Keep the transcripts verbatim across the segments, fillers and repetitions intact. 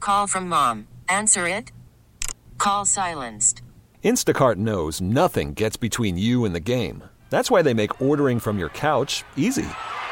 Call from mom. Answer it. Call silenced. Instacart knows nothing gets between you and the game. That's why they make ordering from your couch easy.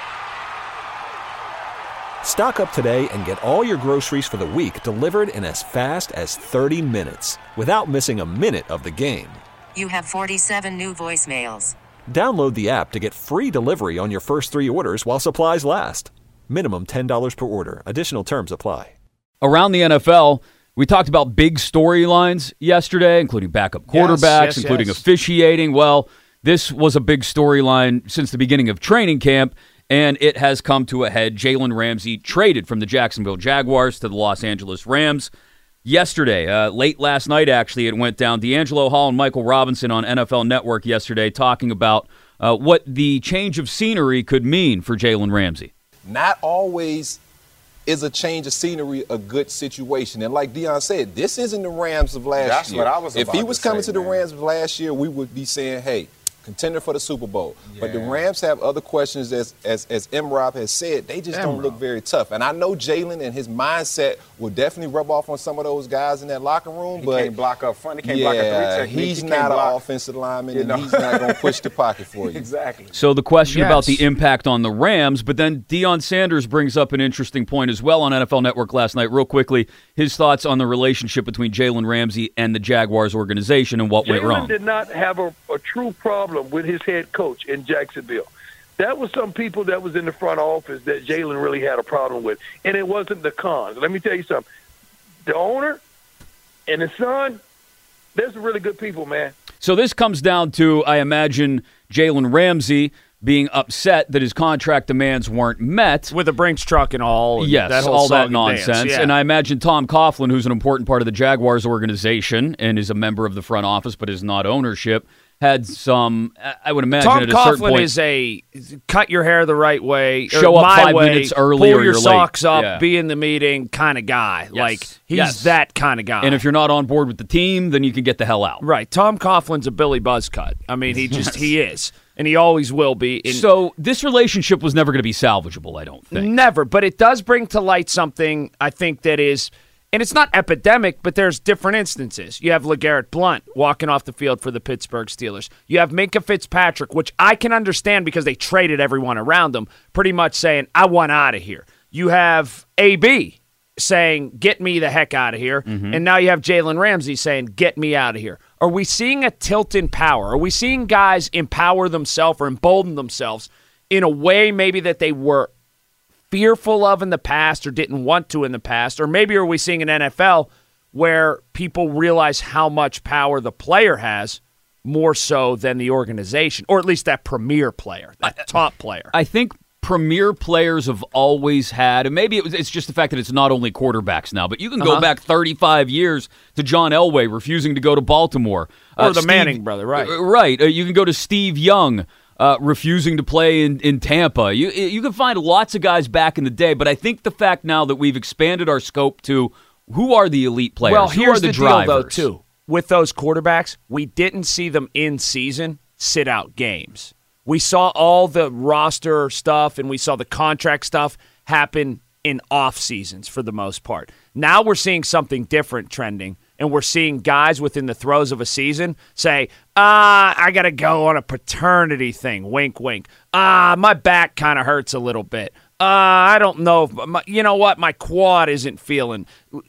Stock up today and get all your groceries for the week delivered in as fast as thirty minutes without missing a minute of the game. You have forty-seven new voicemails. Download the app to get free delivery on your first three orders while supplies last. Minimum ten dollars per order. Additional terms apply. Around the N F L, we talked about big storylines yesterday, including backup quarterbacks, yes, yes, including yes. officiating. Well, this was a big storyline since the beginning of training camp, and it has come to a head. Jalen Ramsey traded from the Jacksonville Jaguars to the Los Angeles Rams. Yesterday, uh, late last night actually, it went down. D'Angelo Hall and Michael Robinson on N F L Network yesterday talking about uh, what the change of scenery could mean for Jalen Ramsey. Not always is a change of scenery a good situation. And like Deion said, this isn't the Rams of last That's year. what I was If about he was to coming say, to the man. Rams of last year, we would be saying, hey, contender for the Super Bowl. Yeah. But the Rams have other questions, as as as M-Rob has said. They just don't M-Rob. look very tough. And I know Jalen and his mindset will definitely rub off on some of those guys in that locker room. He but can't block up front. He can't yeah, block a three technique. he's He not can't an block. offensive lineman, You and know? he's not going to push the pocket for you. Exactly. So the question Yes. about the impact on the Rams, but then Deion Sanders brings up an interesting point as well on N F L Network last night. Real quickly, his thoughts on the relationship between Jalen Ramsey and the Jaguars organization and what went Jalen wrong. did not have a, a true problem with his head coach in Jacksonville. That was some people that was in the front office that Jalen really had a problem with, and it wasn't the cons. Let me tell you something. The owner and the son, they're some really good people, man. So this comes down to, I imagine, Jalen Ramsey being upset that his contract demands weren't met. With the Brinks truck and all. And Yes, that whole all that song and nonsense. dance, yeah. And I imagine Tom Coughlin, who's an important part of the Jaguars organization and is a member of the front office but is not ownership, had some, I would imagine Tom at a certain Coughlin point, is a cut your hair the right way, or Show up my five way, minutes early pull or your you're socks late. up, Yeah. be in the meeting kind of guy. Yes. Like, he's Yes. that kind of guy. and if you're not on board with the team, then you can get the hell out. Right. Tom Coughlin's a Billy Buzzcut. I mean, he just, he is. And he always will be. And So this relationship was never going to be salvageable, I don't think. never. But it does bring to light something, I think, that is, and it's not epidemic, but there's different instances. You have LeGarrette Blount walking off the field for the Pittsburgh Steelers. You have Minkah Fitzpatrick, which I can understand because they traded everyone around him, pretty much saying, I want out of here. You have A B saying, get me the heck out of here. And now you have Jalen Ramsey saying, get me out of here. Are we seeing a tilt in power? Are we seeing guys empower themselves or embolden themselves in a way maybe that they were fearful of in the past or didn't want to in the past? Or maybe are we seeing an N F L where people realize how much power the player has more so than the organization, or at least that premier player, that top player? I think premier players have always had, and maybe it was, it's just the fact that it's not only quarterbacks now, but you can go Uh-huh. back thirty-five years to John Elway refusing to go to Baltimore. Or the Steve- Manning brother, right. uh, Right. Uh, you can go to Steve Young uh, refusing to play in, in Tampa. You, you can find lots of guys back in the day, but I think the fact now that we've expanded our scope to who are the elite players, Well, who here's are the, the, drivers. deal, though, too. With those quarterbacks, we didn't see them in season sit out games. We saw all the roster stuff and we saw the contract stuff happen in off seasons for the most part. Now we're seeing something different trending, and we're seeing guys within the throes of a season say, ah, I got to go on a paternity thing, wink, wink. Ah, my back kind of hurts a little bit. Uh, I don't know. If my, you know what? My quad isn't feeling.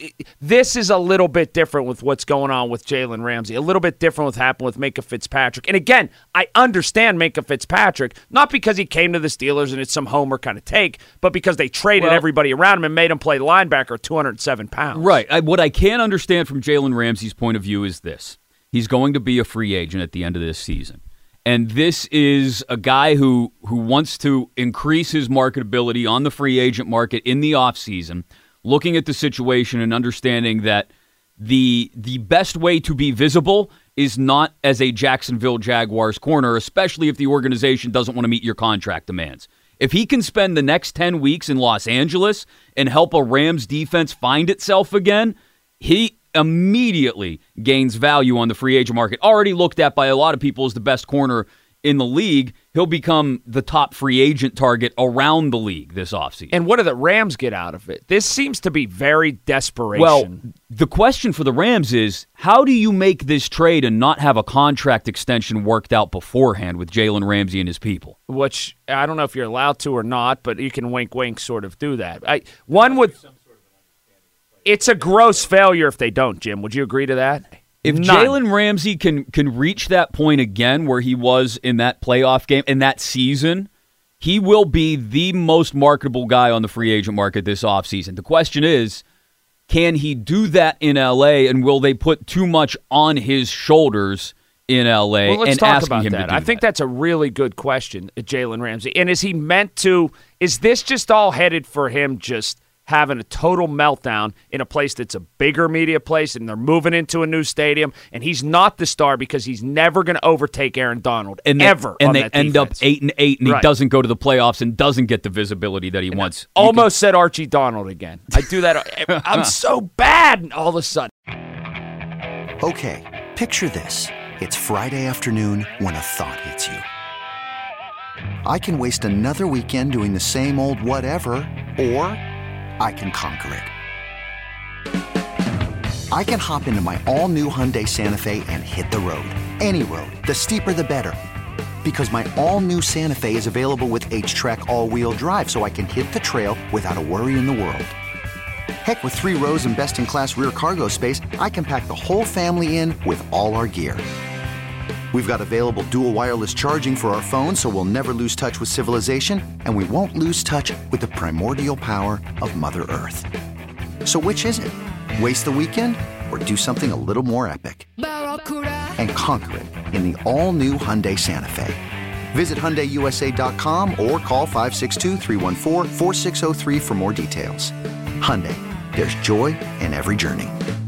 This is a little bit different with what's going on with Jalen Ramsey. A little bit different with what happened with Minkah Fitzpatrick. And again, I understand Minkah Fitzpatrick, not because he came to the Steelers and it's some homer kind of take, but because they traded Well- everybody around him and made him play linebacker two hundred seven pounds. Right. I, what I can understand from Jalen Ramsey's point of view is this. He's going to be a free agent at the end of this season. And this is a guy who who wants to increase his marketability on the free agent market in the offseason, looking at the situation and understanding that the the best way to be visible is not as a Jacksonville Jaguars corner, especially if the organization doesn't want to meet your contract demands. If he can spend the next ten weeks in Los Angeles and help a Rams defense find itself again, he immediately gains value on the free agent market. Already looked at by a lot of people as the best corner in the league, he'll become the top free agent target around the league this offseason. And what do the Rams get out of it? This seems to be very desperation. Well, the question for the Rams is, how do you make this trade and not have a contract extension worked out beforehand with Jalen Ramsey and his people? Which, I don't know if you're allowed to or not, but you can wink, wink sort of do that. I, one would... It's a gross failure if they don't, Jim. Would you agree to that? If Jalen Ramsey can can reach that point again where he was in that playoff game, in that season, he will be the most marketable guy on the free agent market this offseason. The question is, can he do that in L A, and will they put too much on his shoulders in L A well, let's and talk asking about him that. to do I think that? that's a really good question, Jalen Ramsey. And is he meant to – is this just all headed for him just – having a total meltdown in a place that's a bigger media place, and they're moving into a new stadium, and he's not the star because he's never going to overtake Aaron Donald and they, ever. And on they that end defense. up eight and eight, and Right. he doesn't go to the playoffs and doesn't get the visibility that he and wants. I almost said Archie Donald again. I do that. I'm so bad all of a sudden. Okay, picture this. It's Friday afternoon when a thought hits you. I can waste another weekend doing the same old whatever, or I can conquer it. I can hop into my all-new Hyundai Santa Fe and hit the road. Any road. The steeper, the better. Because my all-new Santa Fe is available with H-Track all-wheel drive, so I can hit the trail without a worry in the world. Heck, with three rows and best-in-class rear cargo space, I can pack the whole family in with all our gear. We've got available dual wireless charging for our phones, so we'll never lose touch with civilization, and we won't lose touch with the primordial power of Mother Earth. So which is it? Waste the weekend or do something a little more epic? And conquer it in the all-new Hyundai Santa Fe. Visit Hyundai U S A dot com or call five six two, three one four, four six zero three for more details. Hyundai, there's joy in every journey.